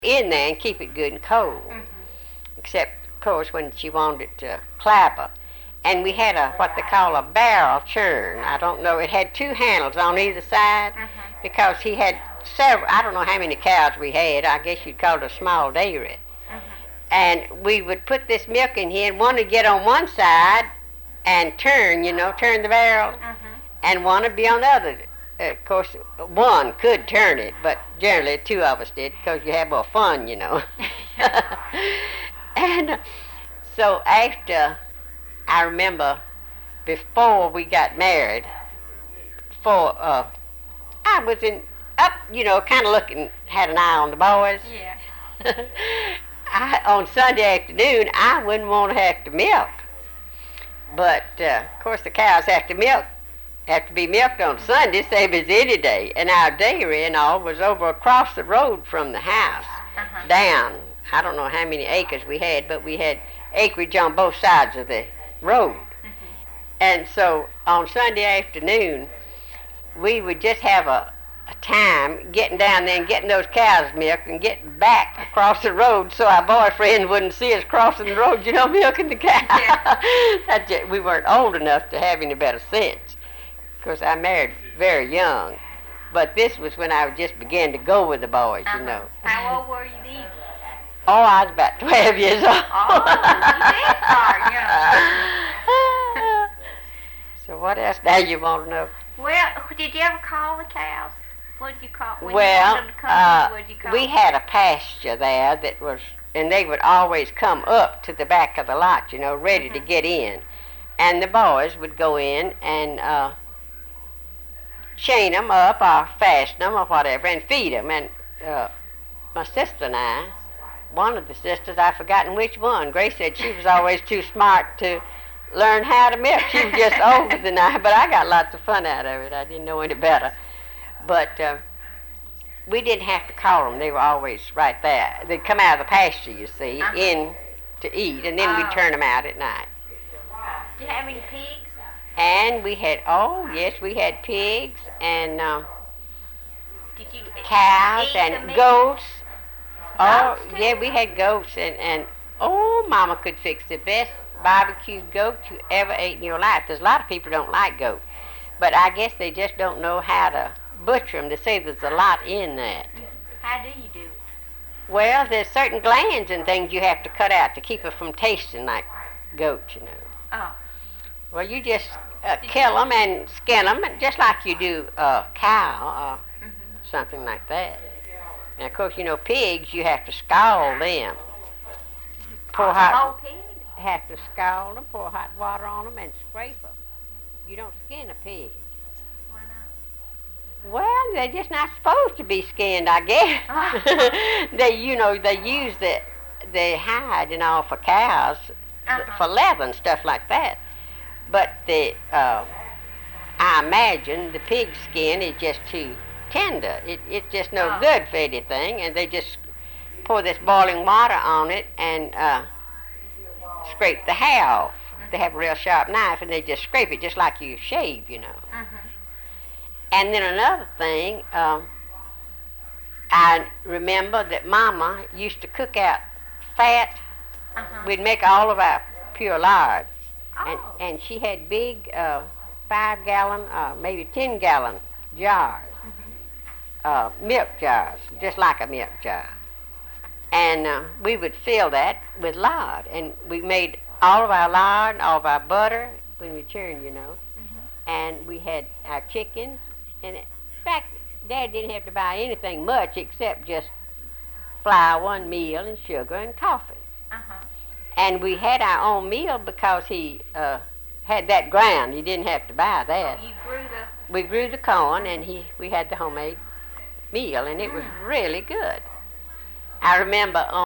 in there and keep it good and cold. Except, of course, when she wanted it to clabber. And we had a what they call a barrel churn. I don't know. It had two handles on either side because he had several. I don't know how many cows we had. I guess you'd call it a small dairy. And we would put this milk in here, and one would get on one side and turn, turn the barrel, and one would be on the other. Of course, one could turn it, but generally two of us did because you have more fun, And so after, I remember before we got married, I was kind of looking, had an eye on the boys. Yeah. On Sunday afternoon, I wouldn't want to have to milk. But, of course, the cows have to be milked on Sunday, same as any day. And our dairy and all was over across the road from the house, down. I don't know how many acres we had, but we had acreage on both sides of the road. And so on Sunday afternoon, we would just have a time getting down there and getting those cows milked and getting back across the road so our boyfriend wouldn't see us crossing the road, milking the cow. We weren't old enough to have any better sense. Of course, I married very young, but this was when I just began to go with the boys, How old were you then? Oh, I was about 12 years old. Oh, you did start young. So what else now you want to know? Well, did you ever call the cows? What did you call? When Well, you wanted them to come, what did you call we them? had a pasture there that was, and they would always come up to the back of the lot, ready to get in. And the boys would go in and chain them up or fasten them or whatever and feed them. And my sister and I, one of the sisters, I've forgotten which one, Grace said she was always too smart to learn how to milk. She was just older than I, but I got lots of fun out of it. I didn't know any better. But we didn't have to call them. They were always right there. They'd come out of the pasture, you see, in to eat, and then we'd turn them out at night. Did you have any pigs? And we had, we had pigs and Did you cows eat the and meat? goats. Oh, Goats, too? yeah, we had goats, and Mama could fix the best barbecued goat you ever ate in your life. There's a lot of people don't like goat, but I guess they just don't know how to butcher them. They say there's a lot in that. How do you do it? Well, there's certain glands and things you have to cut out to keep it from tasting like goat, Oh. Well, you just kill them and skin them just like you do a cow or something like that. And of course, pigs, you have to scald them. Pour The whole pig? have to scald them, pour hot water on them, and scrape them. You don't skin a pig. Why not? Well, they're just not supposed to be skinned, I guess. They use the hide and all for cows, for leather and stuff like that. But I imagine the pig skin is just too tender. It's just no good for anything, and they just pour this boiling water on it and scrape the hair off. They have a real sharp knife, and they just scrape it just like you shave, And then another thing, I remember that Mama used to cook out fat. We'd make all of our pure lard. And she had big 5-gallon, maybe 10-gallon jars, milk jars, just like a milk jar. And we would fill that with lard. And we made all of our lard and all of our butter when we churned, And we had our chickens. And in fact, Dad didn't have to buy anything much except just flour and meal and sugar and coffee. And we had our own meal because he had that ground. He didn't have to buy that. You grew We grew the corn, and we had the homemade meal, and it was really good. I remember